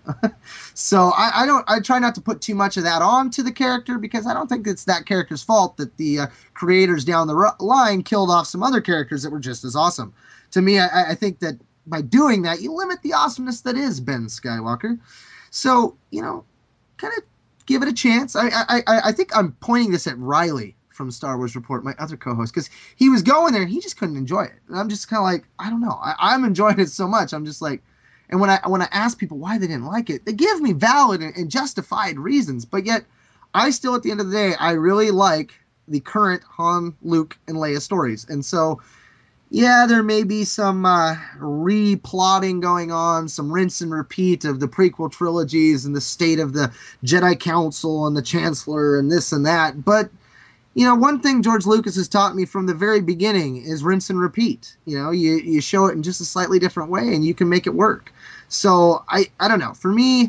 So I, I don't, I try not to put too much of that on to the character, because I don't think it's that character's fault that the uh, creators down the r- line killed off some other characters that were just as awesome. To me, I, I think that by doing that, you limit the awesomeness that is Ben Skywalker. So, you know, kind of give it a chance. I, I, I, I think I'm pointing this at Riley from Star Wars Report, my other co-host, because he was going there and he just couldn't enjoy it. And I'm just kind of like, I don't know. I, I'm enjoying it so much. I'm just like, and when I when I ask people why they didn't like it, they give me valid and, and justified reasons. But yet, I still, at the end of the day, I really like the current Han, Luke, and Leia stories. And so, yeah, there may be some uh, re-plotting going on, some rinse and repeat of the prequel trilogies and the state of the Jedi Council and the Chancellor and this and that. But you know, one thing George Lucas has taught me from the very beginning is rinse and repeat. You know, you, you show it in just a slightly different way and you can make it work. So I, I don't know. For me,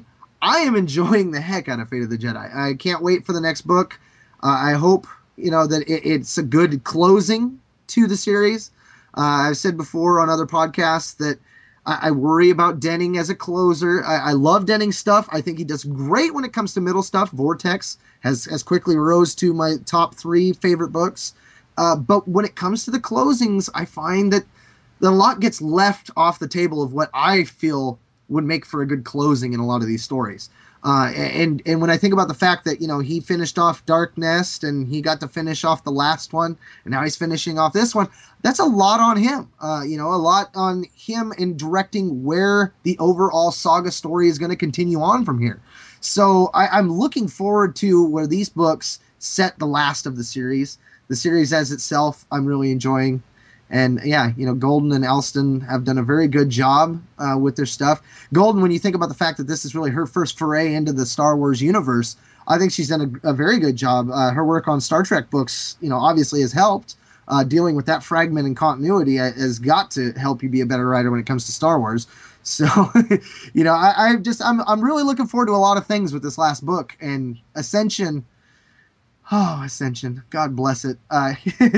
I am enjoying the heck out of Fate of the Jedi. I can't wait for the next book. Uh, I hope, you know, that it, it's a good closing to the series. Uh, I've said before on other podcasts that I, I worry about Denning as a closer. I, I love Denning's stuff. I think he does great when it comes to middle stuff. Vortex has, has quickly rose to my top three favorite books. Uh, but when it comes to the closings, I find that, that a lot gets left off the table of what I feel would make for a good closing in a lot of these stories. Uh, and and when I think about the fact that, you know, he finished off Dark Nest and he got to finish off the last one, and now he's finishing off this one, that's a lot on him. Uh, you know, a lot on him in directing where the overall saga story is going to continue on from here. So I, I'm looking forward to where these books set the last of the series. The series as itself, I'm really enjoying. And yeah, you know, Golden and Elston have done a very good job uh, with their stuff. Golden, when you think about the fact that this is really her first foray into the Star Wars universe, I think she's done a, a very good job. Uh, her work on Star Trek books, you know, obviously has helped. Uh, dealing with that fragment and continuity has got to help you be a better writer when it comes to Star Wars. So, you know, I, I just I'm I'm really looking forward to a lot of things with this last book. And Ascension, oh, Ascension, God bless it. Uh,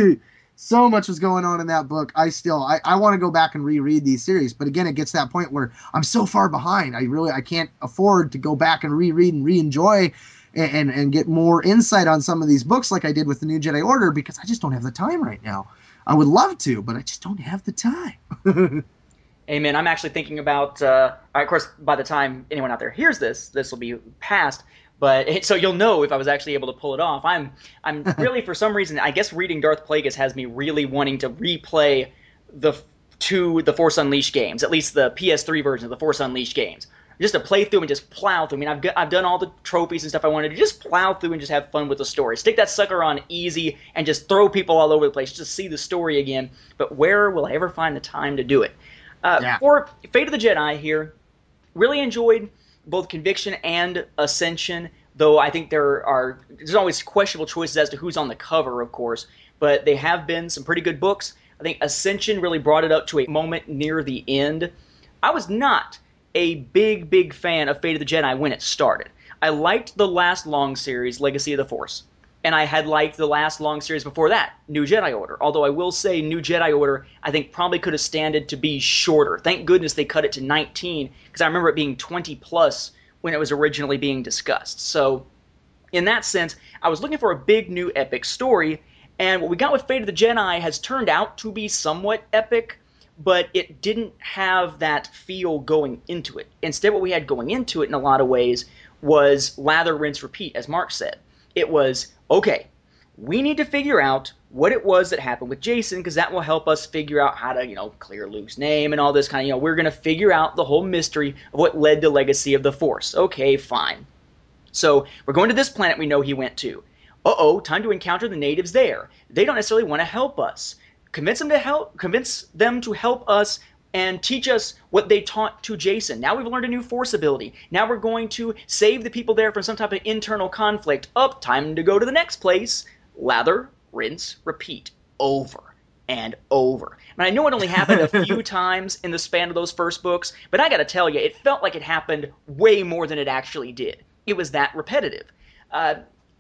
So much was going on in that book. I still, I, I want to go back and reread these series. But again, it gets to that point where I'm so far behind. I really, I can't afford to go back and reread and re-enjoy and, and, and get more insight on some of these books like I did with the New Jedi Order, because I just don't have the time right now. I would love to, but I just don't have the time. Amen. I'm actually thinking about, uh, of course, by the time anyone out there hears this, this will be past. But it, so you'll know if I was actually able to pull it off. I'm I'm really, for some reason, I guess reading Darth Plagueis has me really wanting to replay the two the Force Unleashed games, at least the P S three version of the Force Unleashed games, just to play through and just plow through. I mean, I've got, I've done all the trophies and stuff I wanted to just plow through and just have fun with the story. Stick that sucker on easy and just throw people all over the place just to see the story again. But where will I ever find the time to do it? Uh, yeah. For Fate of the Jedi here, really enjoyed both Conviction and Ascension, though I think there are there's always questionable choices as to who's on the cover, of course, but they have been some pretty good books. I think Ascension really brought it up to a moment near the end. I was not a big, big fan of Fate of the Jedi when it started. I liked the last long series, Legacy of the Force, and I had liked the last long series before that, New Jedi Order, although I will say New Jedi Order I think probably could have standed to be shorter. Thank goodness they cut it to nineteen, because I remember it being twenty plus when it was originally being discussed. So in that sense, I was looking for a big new epic story, and what we got with Fate of the Jedi has turned out to be somewhat epic, but it didn't have that feel going into it. Instead, what we had going into it in a lot of ways was lather, rinse, repeat, as Mark said. It was, okay, we need to figure out what it was that happened with Jacen, because that will help us figure out how to, you know, clear Luke's name and all this kind of, you know, we're going to figure out the whole mystery of what led to Legacy of the Force. Okay, fine. So we're going to this planet we know he went to. Uh-oh, time to encounter the natives there. They don't necessarily want to help us. Convince them to help, convince them to help us and teach us what they taught to Jacen. Now we've learned a new Force ability. Now we're going to save the people there from some type of internal conflict. Up, time to go to the next place. Lather, rinse, repeat, over and over. And I know it only happened a few times in the span of those first books, but I got to tell you, it felt like it happened way more than it actually did. It was that repetitive. Uh,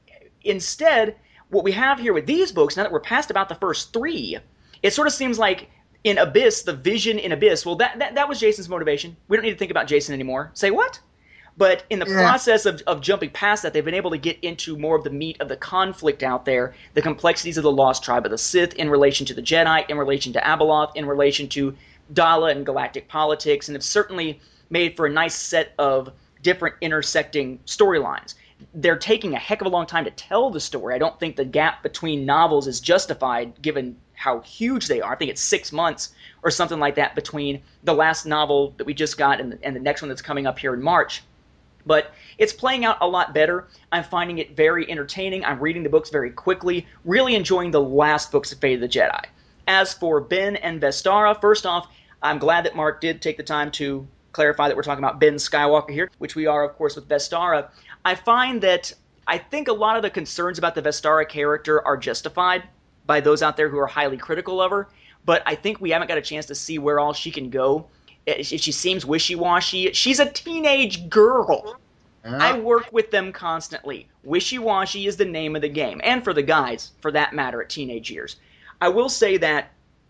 instead, what we have here with these books, now that we're past about the first three, it sort of seems like in Abyss, the vision in Abyss, well, that, that, that was Jacen's motivation. We don't need to think about Jacen anymore. Say what? But in the yeah. process of, of jumping past that, they've been able to get into more of the meat of the conflict out there, the complexities of the Lost Tribe of the Sith in relation to the Jedi, in relation to Abeloth, in relation to Dala and galactic politics, and have certainly made for a nice set of different intersecting storylines. They're taking a heck of a long time to tell the story. I don't think the gap between novels is justified given how huge they are. I think it's six months or something like that between the last novel that we just got and the, and the next one that's coming up here in March. But it's playing out a lot better. I'm finding it very entertaining. I'm reading the books very quickly, really enjoying the last books of Fate of the Jedi. As for Ben and Vestara, first off, I'm glad that Mark did take the time to clarify that we're talking about Ben Skywalker here, which we are, of course, with Vestara. I find that I think a lot of the concerns about the Vestara character are justified by those out there who are highly critical of her, but I think we haven't got a chance to see where all she can go. She seems wishy-washy. She's a teenage girl. I work with them constantly. Wishy-washy is the name of the game, and for the guys, for that matter, at teenage years. I will say that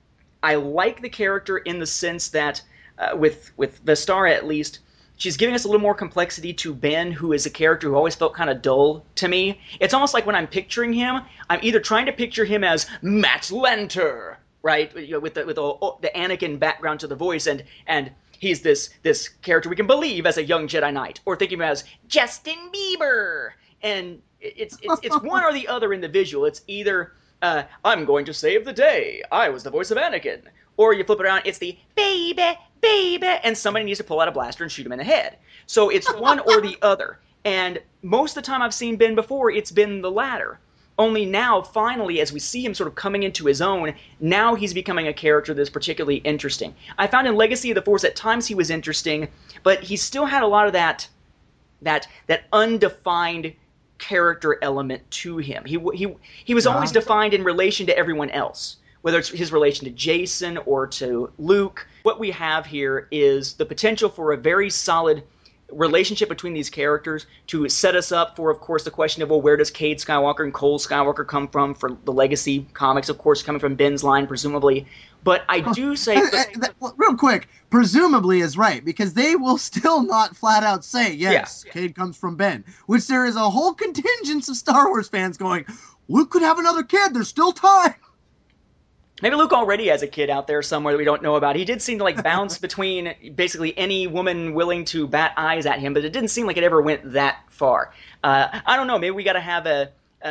I like the character in the sense that, uh, with with Vestara at least, she's giving us a little more complexity to Ben, who is a character who always felt kind of dull to me. It's almost like when I'm picturing him, I'm either trying to picture him as Matt Lanter, right, you know, with the with the, the Anakin background to the voice, and and he's this this character we can believe as a young Jedi Knight, or thinking of him as Justin Bieber, and it's it's it's one or the other in the visual. It's either uh, I'm going to save the day, I was the voice of Anakin, or you flip it around, it's the baby, baby, and somebody needs to pull out a blaster and shoot him in the head. So it's one or the other. And most of the time I've seen Ben before, it's been the latter. Only now, finally, as we see him sort of coming into his own, now he's becoming a character that's particularly interesting. I found in Legacy of the Force at times he was interesting, but he still had a lot of that that that undefined character element to him. He he he was always defined in relation to everyone else, whether it's his relation to Jason or to Luke. What we have here is the potential for a very solid relationship between these characters to set us up for, of course, the question of, well, where does Cade Skywalker and Cole Skywalker come from for the Legacy comics, of course, coming from Ben's line, presumably. But I do say... that, real quick, presumably is right, because they will still not flat out say, yes, yeah. Cade comes from Ben, which there is a whole contingent of Star Wars fans going, Luke could have another kid, there's still time. Maybe Luke already has a kid out there somewhere that we don't know about. He did seem to like bounce between basically any woman willing to bat eyes at him, but it didn't seem like it ever went that far. Uh, I don't know. Maybe we got to have a,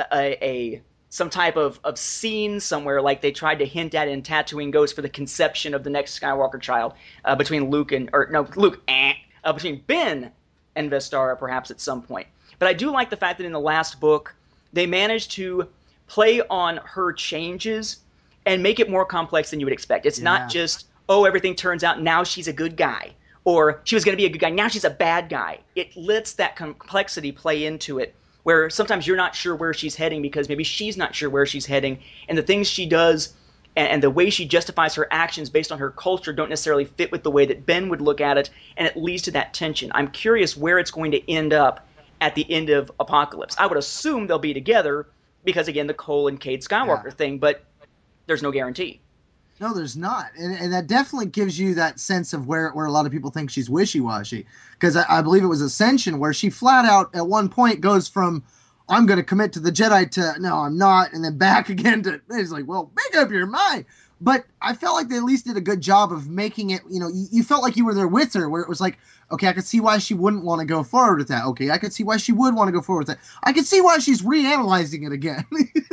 a a some type of, of scene somewhere like they tried to hint at in Tatooine Ghost for the conception of the next Skywalker child uh, between Luke and or no Luke eh, uh, between Ben and Vestara perhaps at some point. But I do like the fact that in the last book they managed to play on her changes and make it more complex than you would expect. It's yeah. not just, oh, everything turns out now she's a good guy, or she was going to be a good guy, now she's a bad guy. It lets that complexity play into it, where sometimes you're not sure where she's heading because maybe she's not sure where she's heading, and the things she does and, and the way she justifies her actions based on her culture don't necessarily fit with the way that Ben would look at it, and it leads to that tension. I'm curious where it's going to end up at the end of Apocalypse. I would assume they'll be together because, again, the Cole and Cade Skywalker yeah. thing, but there's no guarantee. No, there's not. And, and that definitely gives you that sense of where, where a lot of people think she's wishy-washy. Because I, I believe it was Ascension where she flat out at one point goes from, I'm going to commit to the Jedi to, no, I'm not, and then back again to, it's like, well, make up your mind. But I felt like they at least did a good job of making it, you know, you, you felt like you were there with her, where it was like, okay, I could see why she wouldn't want to go forward with that. Okay, I could see why she would want to go forward with that. I could see why she's reanalyzing it again.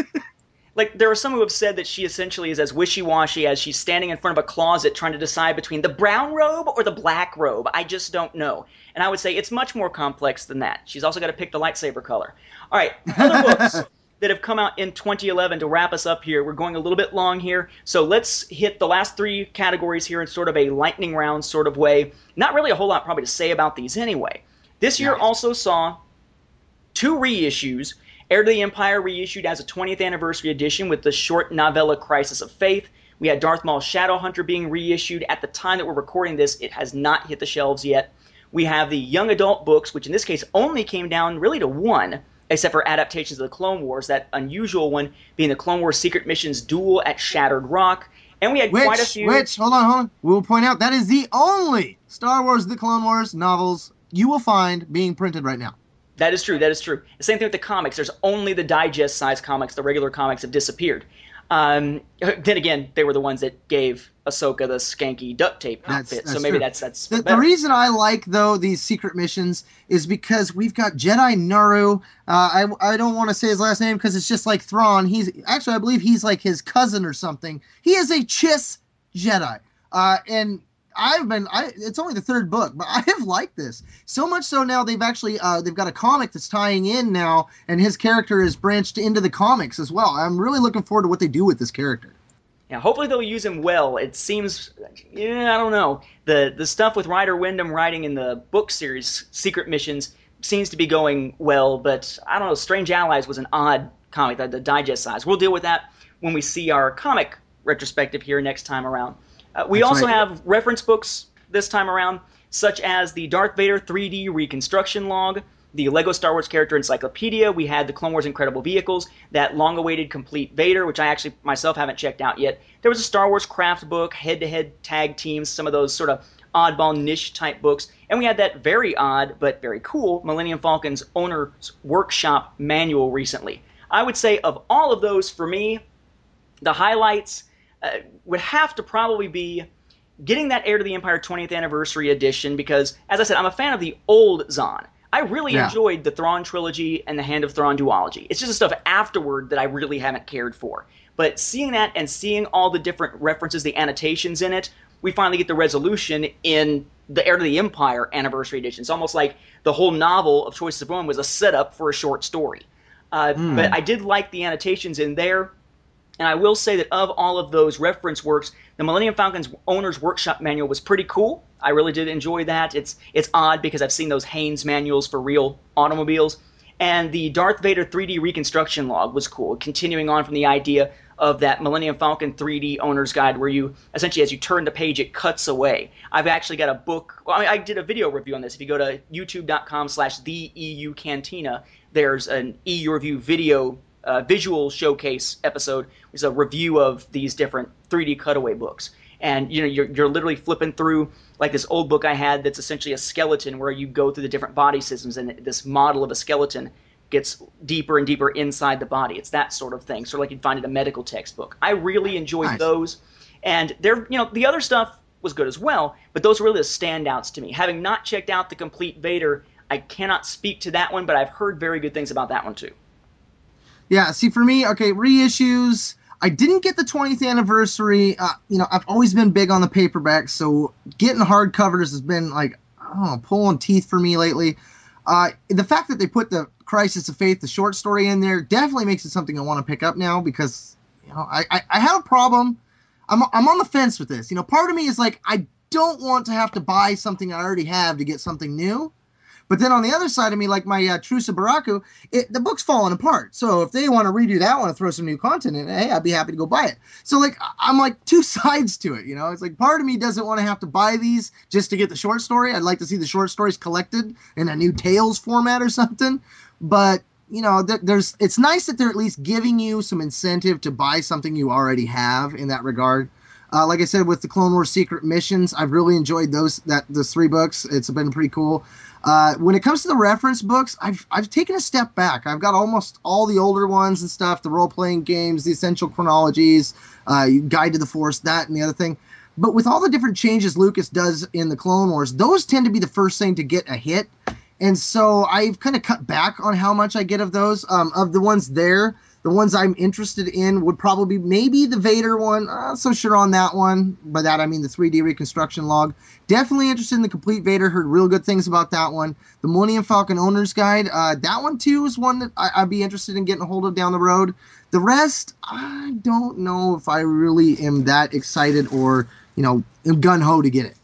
Like, there are some who have said that she essentially is as wishy-washy as she's standing in front of a closet trying to decide between the brown robe or the black robe. I just don't know. And I would say it's much more complex than that. She's also got to pick the lightsaber color. All right, other books that have come out in twenty eleven to wrap us up here. We're going a little bit long here, so let's hit the last three categories here in sort of a lightning round sort of way. Not really a whole lot probably to say about these anyway. This year also saw two reissues. Heir to the Empire reissued as a twentieth anniversary edition with the short novella Crisis of Faith. We had Darth Maul Shadowhunter being reissued. At the time that we're recording this, it has not hit the shelves yet. We have the young adult books, which in this case only came down really to one, except for adaptations of the Clone Wars, that unusual one being the Clone Wars Secret Missions Duel at Shattered Rock. And we had which, quite a few... Which, hold on, hold on. We'll point out that is the only Star Wars The Clone Wars novels you will find being printed right now. That is true. That is true. The same thing with the comics. There's only the digest-size comics. The regular comics have disappeared. Um, then again, they were the ones that gave Ahsoka the skanky duct tape outfit. That's, that's so maybe true. that's that's the, the reason I like though these secret missions is because we've got Jedi Naru. Uh, I I don't want to say his last name because it's just like Thrawn. He's actually I believe he's like his cousin or something. He is a Chiss Jedi, uh, and. I've been, I, it's only the third book, but I have liked this. So much so now they've actually, uh, they've got a comic that's tying in now, and his character is branched into the comics as well. I'm really looking forward to what they do with this character. Yeah, hopefully they'll use him well. It seems, yeah, I don't know. The the stuff with Ryder Wyndham writing in the book series, Secret Missions, seems to be going well, but I don't know, Strange Allies was an odd comic, the, the digest size. We'll deal with that when we see our comic retrospective here next time around. Uh, we That's also right. have reference books this time around, such as the Darth Vader three D reconstruction log, the Lego Star Wars Character Encyclopedia. We had the Clone Wars Incredible Vehicles, that long-awaited Complete Vader, which I actually myself haven't checked out yet. There was a Star Wars craft book, head-to-head tag teams, some of those sort of oddball niche-type books. And we had that very odd but very cool Millennium Falcon's Owner's Workshop Manual recently. I would say of all of those, for me, the highlights uh, would have to probably be getting that Heir to the Empire twentieth Anniversary edition because, as I said, I'm a fan of the old Zahn. I really yeah. enjoyed the Thrawn trilogy and the Hand of Thrawn duology. It's just the stuff afterward that I really haven't cared for. But seeing that and seeing all the different references, the annotations in it, we finally get the resolution in the Heir to the Empire Anniversary edition. It's almost like the whole novel of Choices of One was a setup for a short story. Uh, mm. But I did like the annotations in there. And I will say that of all of those reference works, the Millennium Falcon's Owner's Workshop Manual was pretty cool. I really did enjoy that. It's it's odd because I've seen those Haynes manuals for real automobiles. And the Darth Vader three D reconstruction log was cool, continuing on from the idea of that Millennium Falcon three D owner's guide where you, essentially as you turn the page, it cuts away. I've actually got a book. Well, I, mean, I did a video review on this. If you go to youtube.com slash the EU Cantina, there's an E U review video uh, visual showcase episode. It's a review of these different three D cutaway books. And you know, you're, you're literally flipping through like this old book I had that's essentially a skeleton where you go through the different body systems and this model of a skeleton gets deeper and deeper inside the body. It's that sort of thing, sort of like you'd find in a medical textbook. I really enjoyed nice. those. And they're, you know, the other stuff was good as well, but those were really the standouts to me. Having not checked out the Complete Vader, I cannot speak to that one, but I've heard very good things about that one too. Yeah, see, for me, okay, reissues. I didn't get the twentieth anniversary. Uh, you know, I've always been big on the paperback, so getting hardcovers has been like, I don't know, pulling teeth for me lately. Uh, the fact that they put the Crisis of Faith, the short story, in there, definitely makes it something I want to pick up now because, you know, I, I, I have a problem. I'm I'm on the fence with this. You know, part of me is like, I don't want to have to buy something I already have to get something new. But then on the other side of me, like my uh, Trusa Baraku, it, the book's falling apart. So if they want to redo that one and throw some new content in it, hey, I'd be happy to go buy it. So like, I'm like two sides to it, you know? It's like part of me doesn't want to have to buy these just to get the short story. I'd like to see the short stories collected in a new Tales format or something. But, you know, th- there's it's nice that they're at least giving you some incentive to buy something you already have in that regard. Uh, like I said, with the Clone Wars Secret Missions, I've really enjoyed those that those three books. It's been pretty cool. Uh, when it comes to the reference books, I've I've taken a step back. I've got almost all the older ones and stuff, the role-playing games, the essential chronologies, uh, Guide to the Force, that and the other thing. But with all the different changes Lucas does in the Clone Wars, those tend to be the first thing to get a hit. And so I've kind of cut back on how much I get of those. Um, of the ones there, the ones I'm interested in would probably be maybe the Vader one. Not so sure on that one. By that I mean the three D reconstruction log. Definitely interested in the Complete Vader. Heard real good things about that one. The Millennium Falcon Owner's Guide. Uh, that one too is one that I, I'd be interested in getting a hold of down the road. The rest, I don't know if I really am that excited or, you know, am gung-ho to get it.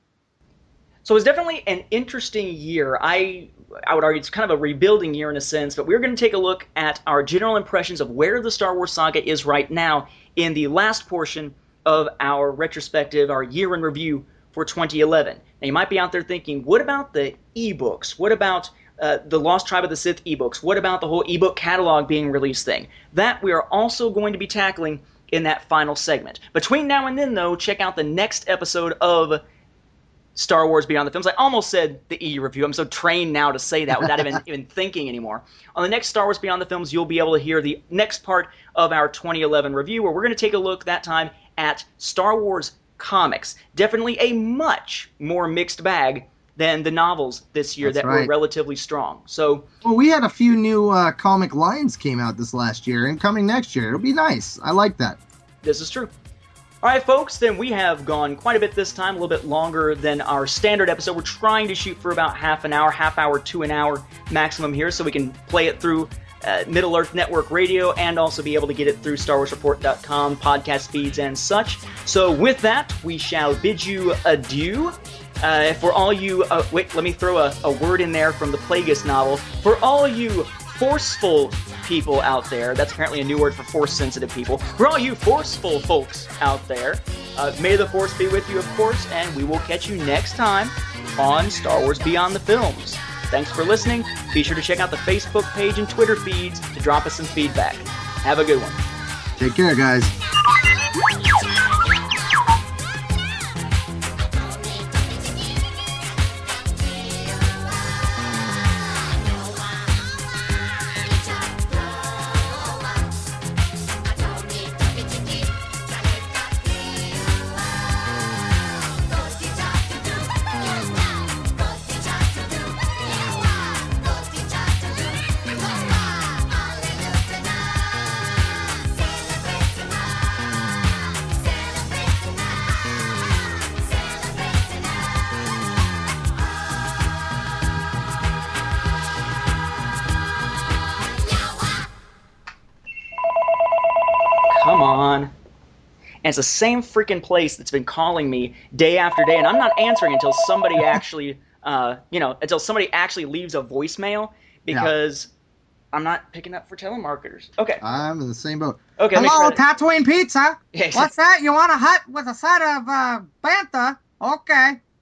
So it's definitely an interesting year. I I would argue it's kind of a rebuilding year in a sense, but we're going to take a look at our general impressions of where the Star Wars saga is right now in the last portion of our retrospective, our year in review for twenty eleven. Now you might be out there thinking, what about the ebooks? What about uh, the Lost Tribe of the Sith ebooks? What about the whole ebook catalog being released thing? That we are also going to be tackling in that final segment. Between now and then, though, check out the next episode of Star Wars Beyond the Films. I almost said the E U review. I'm so trained now to say that without even, even thinking anymore. On the next Star Wars Beyond the Films, you'll be able to hear the next part of our twenty eleven review, where we're going to take a look that time at Star Wars comics. Definitely a much more mixed bag than the novels this year. That's that right. were relatively strong. So, well, we had a few new uh, comic lines came out this last year, and coming next year. It'll be nice. I like that. This is true. All right, folks, then we have gone quite a bit this time, a little bit longer than our standard episode. We're trying to shoot for about half an hour, half hour to an hour maximum here, so we can play it through uh, Middle-earth Network Radio and also be able to get it through Star Wars Report dot com, podcast feeds, and such. So with that, we shall bid you adieu. Uh, for all you... Uh, wait, let me throw a, a word in there from the Plagueis novel. For all you forceful people out there, that's apparently a new word for force-sensitive people. For all you forceful folks out there, uh, may the Force be with you, of course, and we will catch you next time on Star Wars Beyond the Films. Thanks for listening. Be sure to check out the Facebook page and Twitter feeds to drop us some feedback. Have a good one. Take care, guys. Come on. And it's the same freaking place that's been calling me day after day, and I'm not answering until somebody actually, uh, you know, until somebody actually leaves a voicemail, because yeah. I'm not picking up for telemarketers. Okay. I'm in the same boat. Okay. Hello, to... Tatooine Pizza. Yeah, exactly. What's that? You want a hut with a side of uh, Bantha? Okay.